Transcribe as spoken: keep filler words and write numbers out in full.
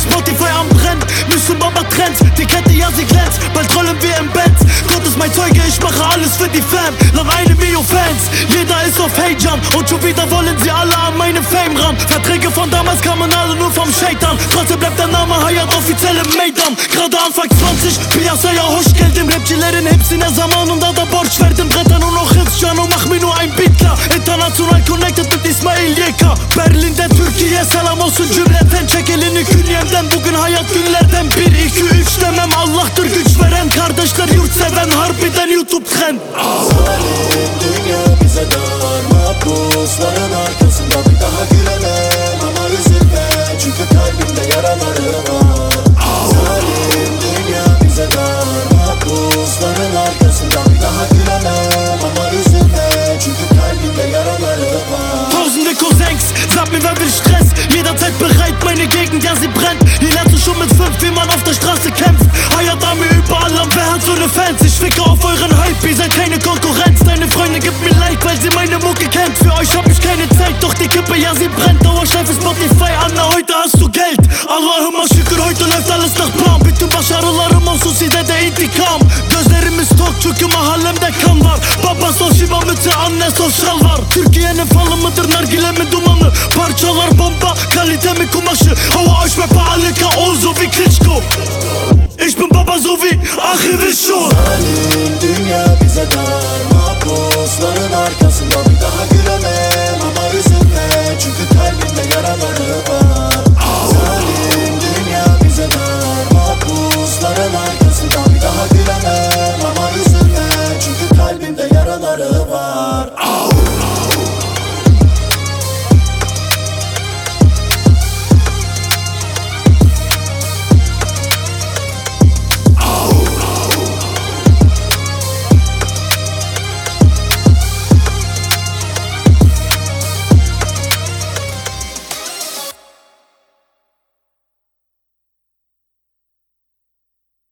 Spotify am Brennt, müssen Baba Trends. Die Kette, ja sie glänzt, bald rollen wir im Bett. Gott ist mein Zeuge, ich mache alles für die Fam. Lang eine Million Fans, jeder ist auf Hey-Jump. Und schon wieder wollen sie alle an meinem Fame ran. Verträge von damals kamen alle nur vom Shaitan. Trotzdem bleibt der Name Hayat offiziell im Meydan. Gerade Anfang zwanzig, piyasaya hoş geldin. Rapçilerin hepsine zamanında da borç verdim. Bretten und noch hits can, mach mir nur ein Beat klar. International connected mit İsmail Y K. Berlin'de Türkiye selam olsun cümleten. Çek elini künyemden, bugün hayat günlerden. Bir iki üç demem, Allah'tır güç veren. Kardeşler yurt seven, harbiden YouTube trend. Zalim dünya bize dar, mahpusların arkasında bir daha gülemem. Ama üzülme çünkü kalbimde yaraları var. Zalim dünya bize dar, mahpusların arkasında bir daha gülemem. Ama üzülme çünkü kalbimde yaraları var. Tausende Cousins, sag mir wer will Stress. Jederzeit bereit, meine Gegend, ja sie brennt. Hier lernst du schon mit fünf, wie man auf der Straße kämpft. Hayat an mir überall, am wer hat so ne Fans? Ich ficke auf euren Hype, ihr seid keine Konkurrenz. Deine Freunde gibt mir Like, weil sie meine Mucke kennt. Für euch hab ich keine Zeit, doch die Kippe, ja sie brennt. Dauerschleife Spotify, Anna, heute hast du Geld. Allah'ıma şükür, heute läuft alles nach plan. Bütün başarılarım olsun size de intikam. Gözlerimiz tok çünkü mahallemde kan var. Baba Soşima mütse, anne sosyal var. Türkiye'nin falı mıdır, nargile mi dumanı? Parçalar bomba, kalite mi kumaşı? Hava euch bei Alika, oh so wie Klitschko. Ich bin Baba so wie Achim Wischo. Zalim dünya bize dar,